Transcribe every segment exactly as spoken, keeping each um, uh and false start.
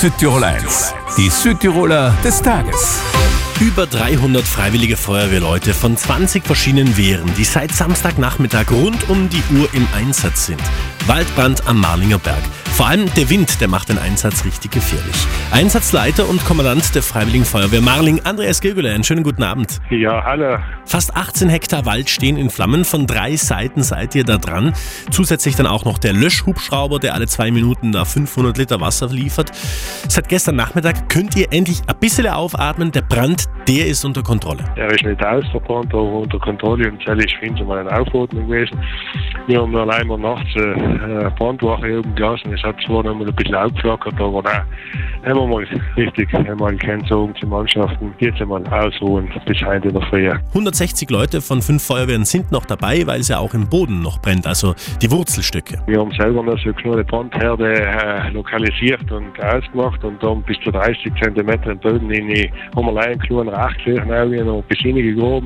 Südtirol eins, die Südtiroler des Tages. Über dreihundert freiwillige Feuerwehrleute von zwanzig verschiedenen Wehren, die seit Samstagnachmittag rund um die Uhr im Einsatz sind. Waldbrand am Marlinger Berg. Vor allem der Wind, der macht den Einsatz richtig gefährlich. Einsatzleiter und Kommandant der Freiwilligen Feuerwehr Marling, Andreas Girgüler, einen schönen guten Abend. Ja, hallo. Fast achtzehn Hektar Wald stehen in Flammen, von drei Seiten seid ihr da dran. Zusätzlich dann auch noch der Löschhubschrauber, der alle zwei Minuten da fünfhundert Liter Wasser liefert. Seit gestern Nachmittag könnt ihr endlich ein bisschen aufatmen, der Brand, der ist unter Kontrolle. Er ist nicht ausverbrannt, aber unter Kontrolle und das ist für uns mal eine Aufordnung gewesen. Wir haben allein mal nachts eine Brandwache oben gelassen. Es hat zwar noch mal ein bisschen aufgeflackert, aber nein, haben wir mal richtig einmal keinen Sorgen zu Mannschaften. Jetzt einmal ausruhen bis heute in der Früh. hundertsechzig Leute von fünf Feuerwehren sind noch dabei, weil es ja auch im Boden noch brennt, also die Wurzelstücke. Wir haben selber noch so eine Brandherde äh, lokalisiert und ausgemacht und dann bis zu dreißig Zentimeter im Boden in, haben wir einen kleinen Rachkirchen noch bis hineingegraben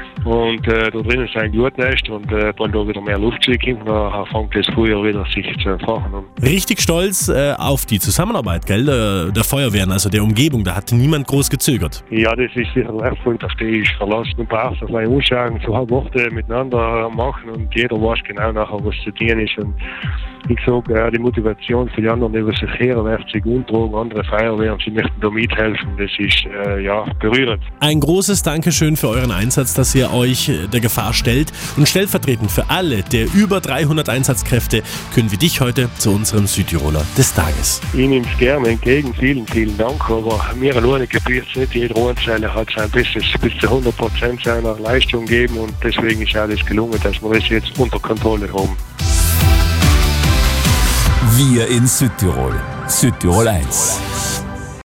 und äh, da drinnen ist ein Glutnest und äh, wenn da wieder mehr Luft zurückkommt, dann fängt das Feuer wieder sich zu entfachen. Richtig stolz äh, auf die Zusammenarbeit, gell, der, der Feuerwehren, also der Umgebung, da hat niemand groß gezögert. Ja, das ist sicher ein Erfolg, auf den ich verlassen. Man braucht das gleich anschauen, so halb Worte miteinander machen und jeder weiß genau nachher, was zu tun ist. Und ich sage, ja, die Motivation für die anderen über sich her werft sich umtragen, andere Feuerwehren, sie möchten da mithelfen, das ist äh, ja berührend. Ein großes Dankeschön für euren Einsatz, dass ihr euch der Gefahr stellt, und stellvertretend für alle der über dreihundert Einsatzkräfte können wir dich heute zu unserem Südtiroler des Tages. Ich nehme es gerne entgegen, vielen, vielen Dank, aber mir alleine gebührt es nicht, jeder Einzelne hat sein Bestes bis zu hundert Prozent seiner Leistung gegeben und deswegen ist alles gelungen, dass wir das jetzt unter Kontrolle haben. Wir in Südtirol. Südtirol eins.